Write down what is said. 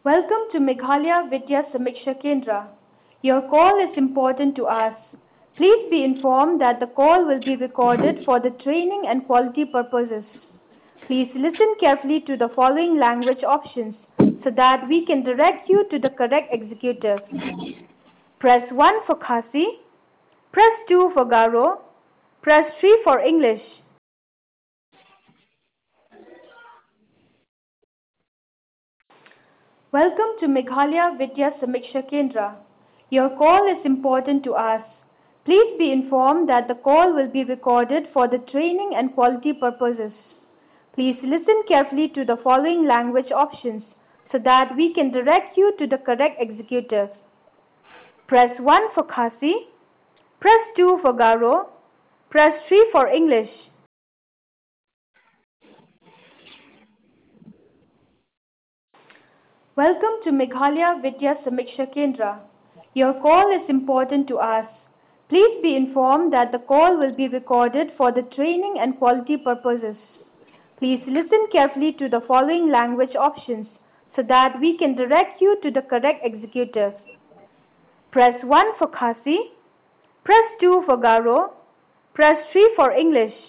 Welcome to Meghalaya Vidya Samiksha Kendra. Your call is important to us. Please be informed that the call will be recorded for the training and quality purposes. Please listen carefully to the following language options so that we can direct you to the correct executive. Press 1 for Khasi, press 2 for Garo, press 3 for English. Welcome to Meghalaya Vidya Samiksha Kendra. Your call is important to us. Please be informed that the call will be recorded for the training and quality purposes. Please listen carefully to the following language options so that we can direct you to the correct executive. Press 1 for Khasi, press 2 for Garo, press 3 for English. Welcome to Meghalaya Vidya Samiksha Kendra. Your call is important to us. Please be informed that the call will be recorded for the training and quality purposes. Please listen carefully to the following language options so that we can direct you to the correct executive. Press 1 for Khasi, press 2 for Garo, press 3 for English.